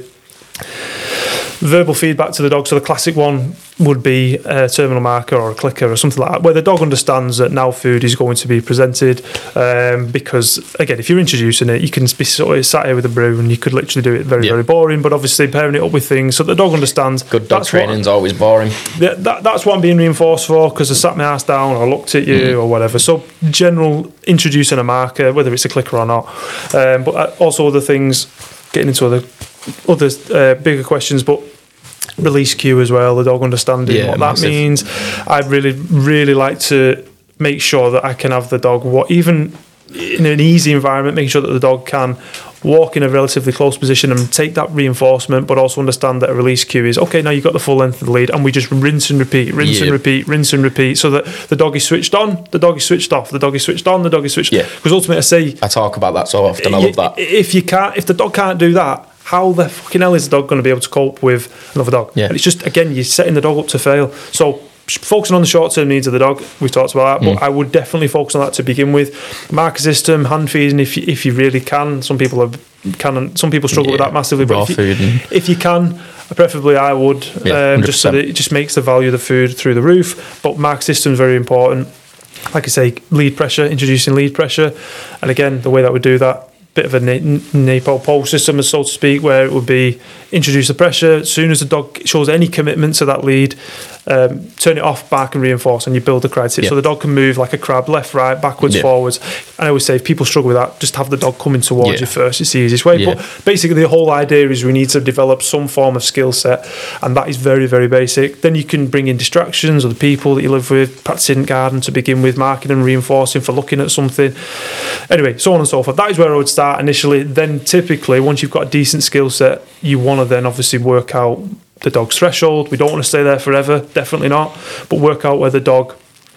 verbal feedback to the dog. So the classic one would be a terminal marker or a clicker or something like that, where the dog understands that now food is going to be presented. Um, because again, if you're introducing it, you can be sort of sat here with a brew and you could literally do it very, yeah. very boring. But obviously pairing it up with things so the dog understands. Good dog training's always boring. That, that, that's what I'm being reinforced for, because I sat my ass down or I looked at you mm. or whatever. So general introducing a marker, whether it's a clicker or not, um, but also other things. Getting into other other uh, bigger questions, but release cue as well, the dog understanding yeah, what massive. That means. I'd really, really like to make sure that I can have the dog, what even in an easy environment, making sure that the dog can walk in a relatively close position and take that reinforcement, but also understand that a release cue is, okay, now you've got the full length of the lead, and we just rinse and repeat, rinse yep. and repeat, rinse and repeat, so that the dog is switched on, the dog is switched off, the dog is switched on, the dog is switched yeah. Because ultimately I say... I talk about that so often, I love that. If you can't, if the dog can't do that, how the fucking hell is the dog going to be able to cope with another dog? Yeah. And it's just, again, you're setting the dog up to fail. So focusing on the short-term needs of the dog, we've talked about that, but mm. I would definitely focus on that to begin with. Marker system, hand feeding, if you, if you really can. Some people have, can, some people struggle yeah. with that massively, but if you, if you can, preferably I would, yeah, um, just so that it just makes the value of the food through the roof. But marker system is very important. Like I say, lead pressure, introducing lead pressure, and again, the way that we do that, bit of a Napo pole system, so to speak, where it would be introduce the pressure. As soon as the dog shows any commitment to that lead, um, turn it off, back and reinforce, and you build the criteria. Yeah. So the dog can move like a crab, left, right, backwards, yeah. forwards. And I always say, if people struggle with that, just have the dog coming towards yeah. you first. It's the easiest way. Yeah. But basically, the whole idea is we need to develop some form of skill set, and that is very, very basic. Then you can bring in distractions, or the people that you live with, practicing garden to begin with, marking and reinforcing for looking at something. Anyway, so on and so forth. That is where I would start initially. Then typically, once you've got a decent skill set, you want to then obviously work out the dog's threshold. We don't want to stay there forever, definitely not, but work out where the dog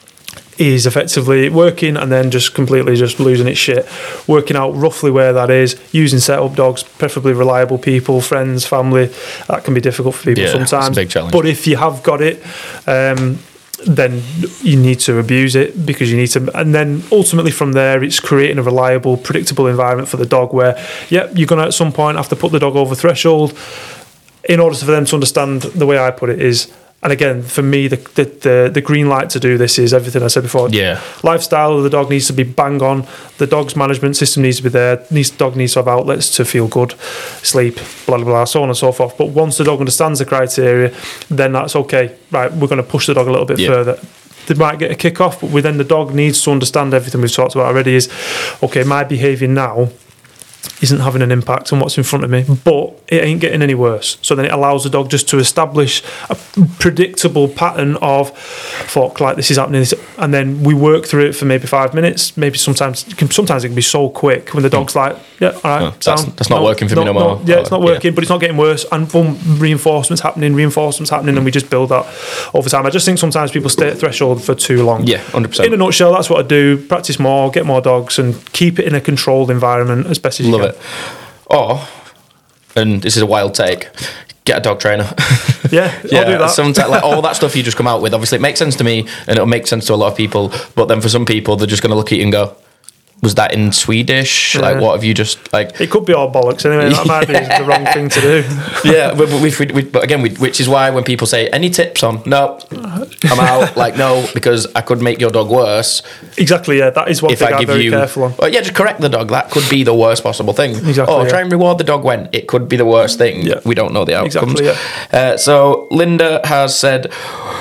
is effectively working and then just completely just losing its shit, working out roughly where that is, using setup dogs, preferably reliable people, friends, family. That can be difficult for people yeah, sometimes, it's a big challenge. But if you have got it, um then you need to abuse it, because you need to, and then ultimately from there it's creating a reliable, predictable environment for the dog where, yeah, you're going to at some point have to put the dog over threshold in order for them to understand. The way I put it is, and again, for me, the, the the the green light to do this is everything I said before. Yeah. Lifestyle of the dog needs to be bang on. The dog's management system needs to be there. Needs, the dog needs to have outlets to feel good, sleep, blah, blah, blah, so on and so forth. But once the dog understands the criteria, then that's okay. Right, we're going to push the dog a little bit yeah. further. They might get a kick off, but then the dog needs to understand everything we've talked about already is, okay, my behaviour now isn't having an impact on what's in front of me, but it ain't getting any worse. So then it allows the dog just to establish a predictable pattern of, fuck, like this is happening, and then we work through it for maybe five minutes. Maybe sometimes, sometimes it can be so quick when the dog's like, yeah, all right, no, that's, that's not no, working for no, me no more. No, yeah, it's not working, yeah. but it's not getting worse, and boom, reinforcements happening, reinforcements happening, and we just build that over time. I just think sometimes people stay at threshold for too long. Yeah, one hundred percent. In a nutshell, that's what I do. Practice more, get more dogs, and keep it in a controlled environment as best as you Love can. It. Or, and this is a wild take, get a dog trainer. Yeah, yeah, I'll do that. Sometimes, like all that stuff you just come out with, obviously it makes sense to me and it'll make sense to a lot of people, but then for some people they're just going to look at you and go, was that in Swedish? Yeah. Like, what have you just, like... It could be all bollocks anyway. That might yeah. be the wrong thing to do. Yeah, but, we, we, we, but again, we, which is why when people say, any tips on? No, I'm out. Like, no, because I could make your dog worse. Exactly, yeah. That is one if thing I I'm give very you, careful on. Well, yeah, just correct the dog. That could be the worst possible thing. Exactly, Oh, yeah. try and reward the dog when. It could be the worst thing. Yeah. We don't know the outcomes. Exactly, yeah. Uh, so, Linda has said...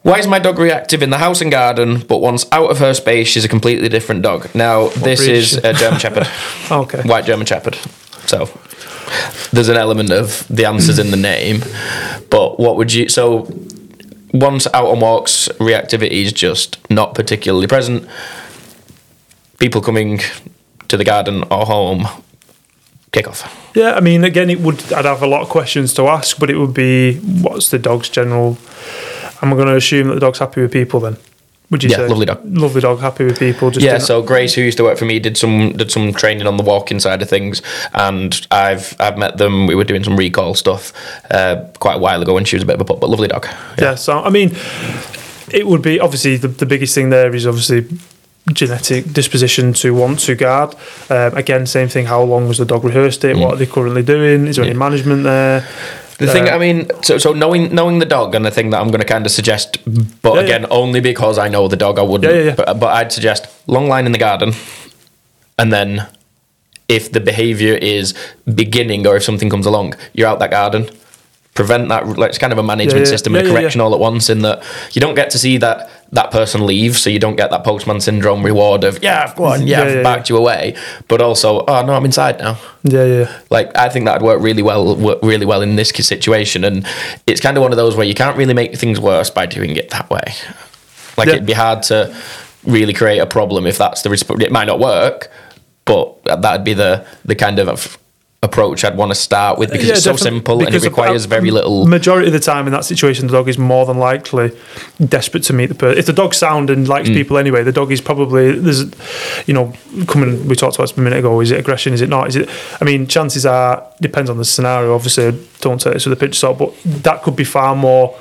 Why is my dog reactive in the house and garden, but once out of her space, she's a completely different dog? Now, what this breed? Is a German Shepherd. Okay. White German Shepherd. So, there's an element of the answers in the name. But what would you... So, once out on walks, reactivity is just not particularly present. People coming to the garden or home, kick off. Yeah, I mean, again, it would. I'd have a lot of questions to ask, but it would be, what's the dog's general... Am I going to assume that the dog's happy with people then? Would you yeah, say? lovely dog. Lovely dog, happy with people. Just yeah, so Grace, who used to work for me, did some did some training on the walking side of things, and I've I've met them. We were doing some recall stuff uh, quite a while ago when she was a bit of a pup, but lovely dog. Yeah, yeah so I mean, it would be obviously the, the biggest thing there is obviously genetic disposition to want to guard. Um, again, same thing. How long has the dog rehearsed it? Mm. What are they currently doing? Is there yeah. any management there? The uh, thing, I mean, so so knowing knowing the dog, and the thing that I'm going to kind of suggest, but yeah, again, yeah. only because I know the dog, I wouldn't. Yeah, yeah, yeah. But, but I'd suggest long line in the garden, and then if the behaviour is beginning or if something comes along, you're out that garden. Prevent that. Like, it's kind of a management yeah, yeah. system and yeah, a correction yeah, yeah. all at once. In that you don't get to see that that person leave, so you don't get that postman syndrome reward of yeah, go on, yeah, yeah I've yeah, backed yeah. you away. But also, oh no, I'm inside now. Yeah, yeah. Like I think that'd work really well, work really well in this situation, and it's kind of one of those where you can't really make things worse by doing it that way. Like yeah. it'd be hard to really create a problem if that's the resp- it might not work, but that'd be the the kind of approach I'd want to start with because yeah, it's so simple because and it requires very little. Majority of the time in that situation, the dog is more than likely desperate to meet the person. If the dog's sound and likes mm. people anyway, the dog is probably there's, you know, coming. We talked about this a minute ago. Is it aggression? Is it not? Is it? I mean, chances are depends on the scenario. Obviously, don't take this with a pinch of salt, but that could be far more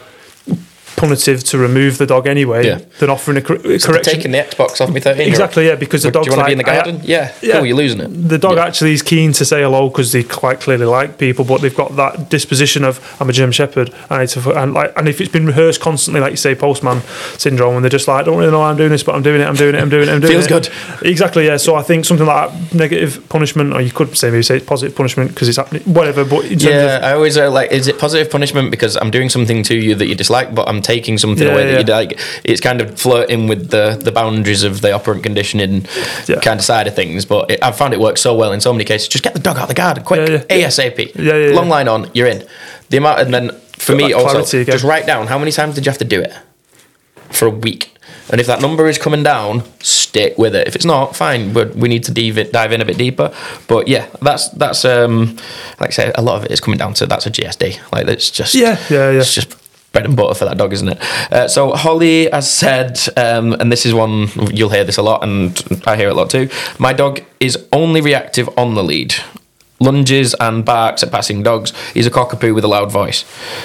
punitive to remove the dog anyway yeah. than offering a, cor- a so correction. Taking the Xbox off me thirteen. Exactly, yeah, because the dog's do you want like, to be in the garden? I, yeah, yeah, cool, you're losing it. The dog yeah. actually is keen to say hello because they quite clearly like people, but they've got that disposition of I'm a German Shepherd, I need to, and like, and if it's been rehearsed constantly, like you say, postman syndrome, and they're just like, I don't really know why I'm doing this, but I'm doing it, I'm doing it, I'm doing it, I'm doing Feels it. Feels good. Exactly, yeah. So I think something like that, negative punishment, or you could say maybe say it's positive punishment because it's happening, whatever. But in terms yeah, of, I always uh, like, is it positive punishment because I'm doing something to you that you dislike, but I'm taking something yeah, away yeah. that you like. It's kind of flirting with the, the boundaries of the operant conditioning yeah. kind of side of things. But it, I've found it works so well in so many cases. Just get the dog out of the garden quick, yeah, yeah. ASAP. Yeah, yeah, Long yeah. line on, you're in. The amount, and then for me also, just write down how many times did you have to do it for a week. And if that number is coming down, stick with it. If it's not, fine. But we need to dive in, dive in a bit deeper. But yeah, that's that's um, like I say, a lot of it is coming down to that's a G S D. Like it's just yeah, yeah, yeah. It's just bread and butter for that dog, isn't it? Uh, so Holly has said, um, and this is one, you'll hear this a lot, and I hear it a lot too. My dog is only reactive on the lead. Lunges and barks at passing dogs. He's a cockapoo with a loud voice.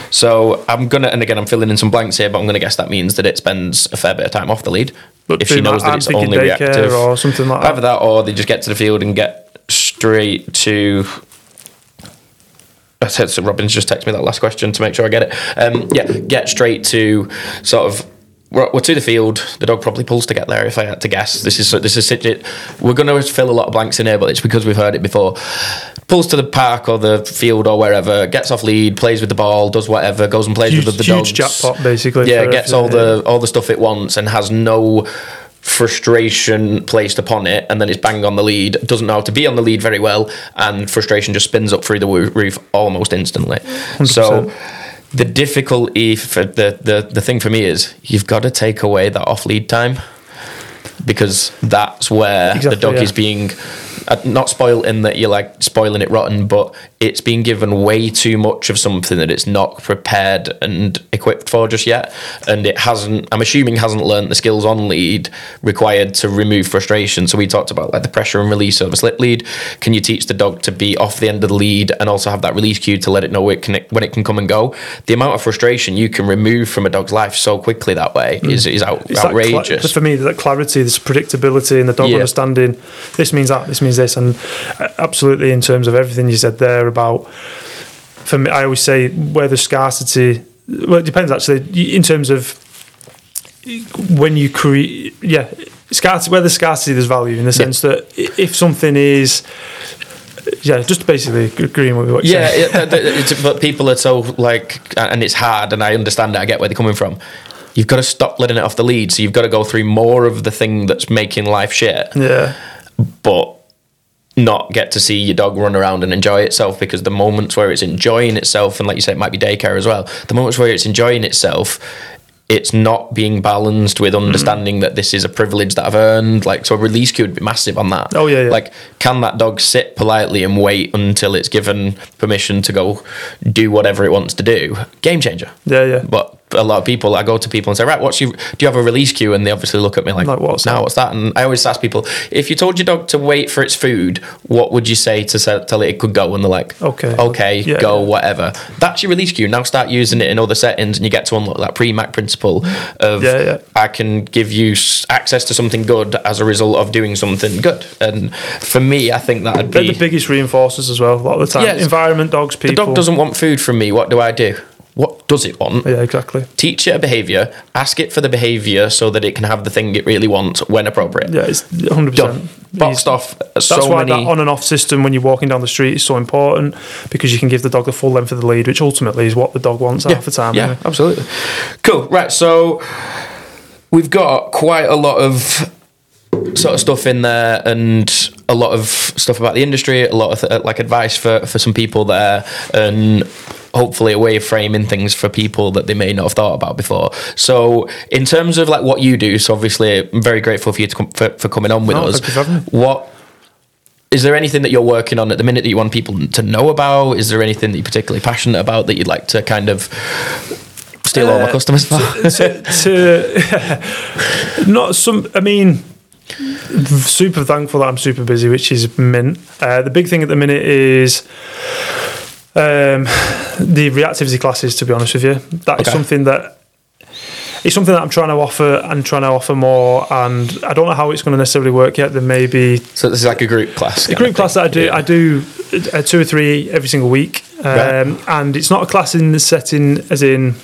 So I'm going to, and again, I'm filling in some blanks here, but I'm going to guess that means that it spends a fair bit of time off the lead. But if she knows that it's only reactive. Or something like that. Either that, or they just get to the field and get straight to... I said, so Robin's just texted me that last question to make sure I get it. Um, yeah, get straight to sort of, we're, we're to the field. The dog probably pulls to get there, if I had to guess. This is this is we're going to fill a lot of blanks in here, but it's because we've heard it before. Pulls to the park or the field or wherever, gets off lead, plays with the ball, does whatever, goes and plays huge, with the huge dogs. Jackpot, basically. Yeah, gets all the all the stuff it wants and has no frustration placed upon it, and then it's bang on the lead, doesn't know how to be on the lead very well, and frustration just spins up through the roof almost instantly. one hundred percent. So the difficulty for the, the the thing for me is you've got to take away that off lead time, because that's where exactly, the dog yeah. is being uh, not spoiled in that you're like spoiling it rotten, but it's being given way too much of something that it's not prepared and equipped for just yet, and it hasn't, I'm assuming hasn't learned the skills on lead required to remove frustration. So we talked about like the pressure and release of a slip lead. Can you teach the dog to be off the end of the lead and also have that release cue to let it know it can, when it can come and go? The amount of frustration you can remove from a dog's life so quickly that way mm. is, is out, outrageous. Cl- for me, that clarity, this predictability, and the dog yeah. understanding this means that, this means this, and absolutely in terms of everything you said there about, for me, I always say where the scarcity, well, it depends actually in terms of when you create, yeah, scarcity, where there's scarcity, there's value in the sense yeah. that if something is, yeah, just basically agreeing with what you're yeah, saying. Yeah, it's, but people are so like, and it's hard, and I understand it, I get where they're coming from. you've got to stop letting it off the lead. So you've got to go through more of the thing that's making life shit. Yeah. But not get to see your dog run around and enjoy itself, because the moments where it's enjoying itself, and like you said, it might be daycare as well, the moments where it's enjoying itself, it's not being balanced with understanding mm. that this is a privilege that I've earned. Like, so a release cue would be massive on that. Oh, yeah, yeah. Like, can that dog sit politely and wait until it's given permission to go do whatever it wants to do? Game changer. Yeah, yeah. But a lot of people, I go to people and say, right, what's you, do you have a release cue? And they obviously look at me like, like what's now that? what's that? And I always ask people, if you told your dog to wait for its food, what would you say to say, tell it it could go? And they're like, okay, okay, yeah, go, yeah. whatever. That's your release cue. Now start using it in other settings, and you get to unlock that pre-Mac principle of yeah, yeah. I can give you s- access to something good as a result of doing something good. And for me, I think that'd be... They're the biggest reinforcers as well, a lot of the time. Yes. Environment, dogs, people. The dog doesn't want food from me. What do I do? What does it want? Yeah, exactly. Teach it a behaviour, ask it for the behaviour so that it can have the thing it really wants when appropriate. Yeah, it's one hundred percent. Done. Boxed off. That's so why many... that on and off system when you're walking down the street is so important, because you can give the dog the full length of the lead, which ultimately is what the dog wants yeah. half the time. Yeah, anyway. absolutely. Cool. Right, so we've got quite a lot of sort of stuff in there, and a lot of stuff about the industry, a lot of th- like advice for, for some people there, and hopefully a way of framing things for people that they may not have thought about before. So in terms of like what you do, so obviously I'm very grateful for you to come, for, for coming on with no, us. Thank you for having me. What is there anything that you're working on at the minute that you want people to know about? Is there anything that you're particularly passionate about that you'd like to kind of steal uh, all my customers for? to, to not some I mean super thankful that I'm super busy, which is mint. Uh, the big thing at the minute is Um, the reactivity classes, to be honest with you. That okay. is something that it's something that I'm trying to offer and trying to offer more, and I don't know how it's going to necessarily work yet. There may be so this is like a group class. A group class that I do. Yeah. I do uh, two or three every single week, um, right. and it's not a class in the setting as in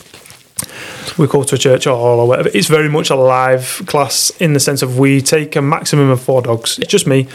we go to a church or hall or whatever. It's very much a live class in the sense of we take a maximum of four dogs. It's just me,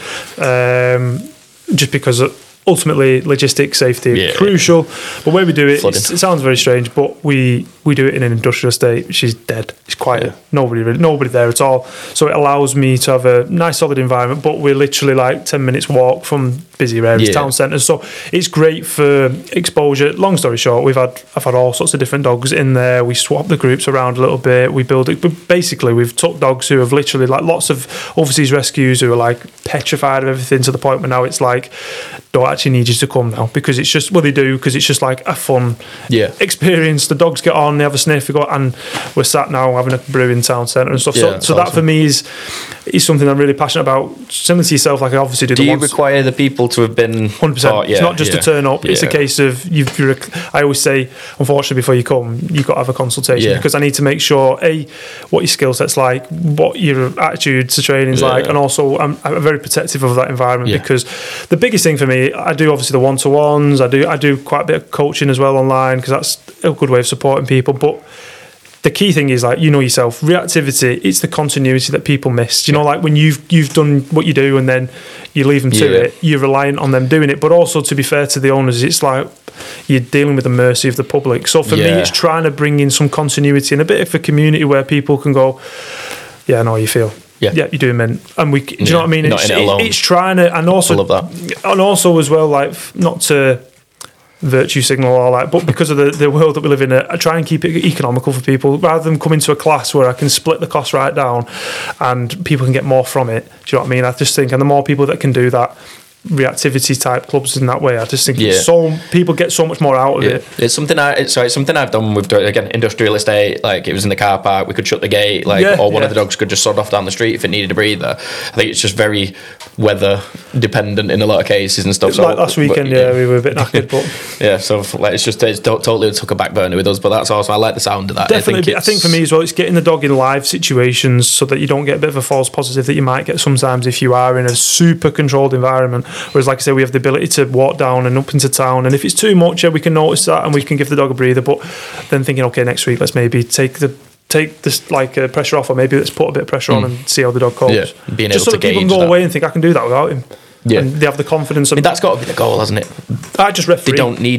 um, just because. Of, ultimately, logistics, safety, yeah, crucial. Yeah. But where we do it, it sounds very strange, but we, we do it in an industrial estate, which is dead. It's quiet. Yeah. Nobody really, nobody there at all. So it allows me to have a nice, solid environment. But we're literally like ten minutes walk from busy areas, yeah. town centres. So it's great for exposure. Long story short, we've had I've had all sorts of different dogs in there. We swap the groups around a little bit. We build it. But basically, we've took dogs who have literally like lots of overseas rescues who are like petrified of everything to the point where now it's like, don't actually need you to come now, because it's just well they do because it's just like a fun yeah. experience. The dogs get on, they have a sniff, we go, and we're sat now having a brew in town centre and stuff. Yeah, so so awesome. That for me is is something I'm really passionate about. Similar to yourself, like I obviously do. Do the you ones, require the people to have been one hundred percent? Taught? Yeah, it's not just yeah, to turn up. Yeah. It's a case of you've. You're a, I always say, unfortunately, before you come, you've got to have a consultation yeah. because I need to make sure a what your skill set's like, what your attitude to training's yeah. like, and also I'm, I'm very protective of that environment yeah. because the biggest thing for me, I do obviously the one to ones. I do I do quite a bit of coaching as well online because that's a good way of supporting people, but. The key thing is, like, you know yourself, reactivity, it's the continuity that people miss. You know, like when you've you've done what you do and then you leave them to yeah. it, you're reliant on them doing it. But also, to be fair to the owners, it's like you're dealing with the mercy of the public. So for yeah. me, it's trying to bring in some continuity and a bit of a community where people can go, yeah, I know how you feel. Yeah. yeah, you're doing mint. And we, do you yeah. know what I mean? Not It's, in it alone. it's trying to, and also, I love that. And also as well, like, not to virtue signal or like, but because of the, the world that we live in, I try and keep it economical for people rather than come into a class where I can split the cost right down and people can get more from it. Do you know what I mean? I just think, and the more people that can do that, reactivity type clubs in that way, I just think yeah. it's so people get so much more out of yeah. it. It's something I it's, so it's something I've done with, again, industrial estate. Like, it was in the car park, we could shut the gate, like yeah, or one yeah. of the dogs could just sod off down the street if it needed a breathter. I think it's just very weather dependent in a lot of cases and stuff. So like last weekend, but, yeah, we were a bit knackered, but yeah, so like it's just it's totally took a back burner with us, but that's awesome. I like the sound of that. Definitely, I think, I think for me as well, it's getting the dog in live situations so that you don't get a bit of a false positive that you might get sometimes if you are in a super controlled environment. Whereas, like I say, we have the ability to walk down and up into town, and if it's too much, yeah, we can notice that and we can give the dog a breather. But then thinking, okay, next week let's maybe take the take this like uh, pressure off, or maybe let's put a bit of pressure mm. on and see how the dog copes. Yeah, being just able so to that people can gauge go that. away and think I can do that without him. Yeah, and they have the confidence. I mean, that's got to be the goal, hasn't it? I just referee. They don't need me.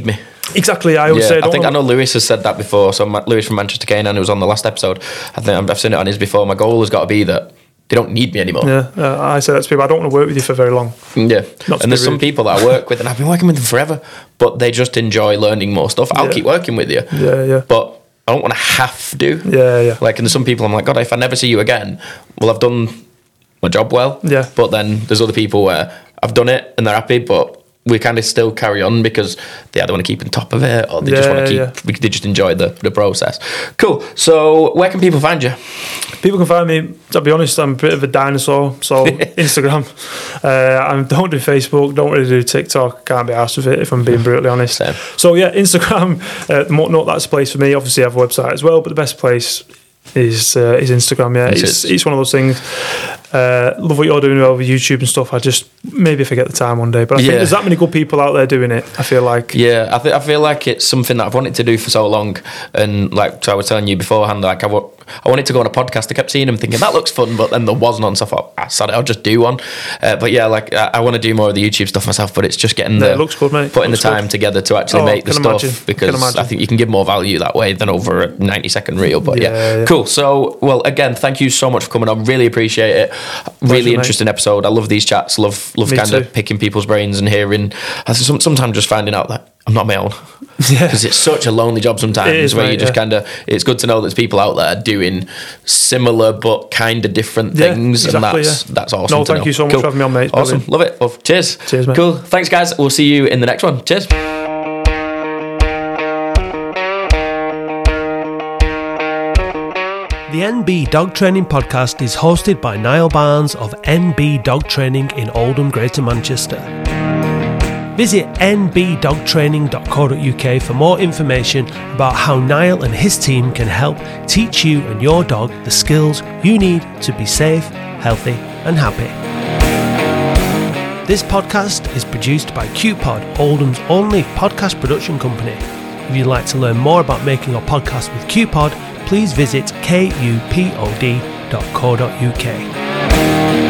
Exactly. I always Yeah, say, I, I don't think I wanna- know Lewis has said that before. So Ma- Lewis from Manchester Canine, who was on the last episode, I think I've seen it on his before. My goal has got to be that they don't need me anymore. Yeah, uh, I say that to people. I don't want to work with you for very long. Yeah, Not to and there's be some rude. people that I work with, and I've been working with them forever, but they just enjoy learning more stuff. I'll Yeah. keep working with you. Yeah, yeah. But I don't want to have to. Yeah, yeah. Like, and there's some people I'm like, God, if I never see you again, well, I've done my job well. Yeah. But then there's other people where I've done it and they're happy, but we kind of still carry on because they either want to keep on top of it or they just Yeah, want to keep, yeah. we- they just enjoy the, the process. Cool. So where can people find you? People can find me, to be honest, I'm a bit of a dinosaur. So Instagram. Uh, I don't do Facebook, don't really do TikTok. Can't be asked with it if I'm being brutally honest. Same. So yeah, Instagram, uh, mo- not that's a place for me. Obviously I have a website as well, but the best place is uh, is Instagram. Yeah, It it's, is. it's one of those things. Uh, love what you're doing over YouTube and stuff. I just maybe forget the time one day, but I Yeah. think there's that many good people out there doing it. I feel like Yeah, I, th- I feel like it's something that I've wanted to do for so long. And like so I was telling you beforehand, like I, w- I wanted to go on a podcast. I kept seeing them thinking that looks fun, but then there was none. So I thought, ah, sorry, I'll just do one. Uh, but yeah, like I, I want to do more of the YouTube stuff myself, but it's just getting Yeah, the it looks good, mate. putting Looks the time good. together to actually Oh, make the can stuff imagine. Can because imagine. I think you can give more value that way than over a ninety second reel. But yeah, Yeah, yeah. cool. So, well, again, thank you so much for coming on. Really appreciate it. Really Pleasure, interesting mate. episode. I love these chats. Love love Me kind too. of picking people's brains and hearing. I think some, sometimes just finding out that I'm not my own. Yeah. Because it's such a lonely job sometimes It is, where you mate, just yeah. kind of, it's good to know there's people out there doing similar but kind of different Yeah, things. exactly, and that's, yeah. that's awesome. No, to thank know. you so much Cool. for having me on, mate. It's Awesome. brilliant. Love it. Love. Cheers. Cheers, mate. Cool. Thanks, guys. We'll see you in the next one. Cheers. The N B Dog Training Podcast is hosted by Niall Barnes of N B Dog Training in Oldham, Greater Manchester. Visit n b dog training dot co dot u k for more information about how Niall and his team can help teach you and your dog the skills you need to be safe, healthy and happy. This podcast is produced by QPod, Oldham's only podcast production company. If you'd like to learn more about making a podcast with QPod, please visit Q P O D dot co dot u k.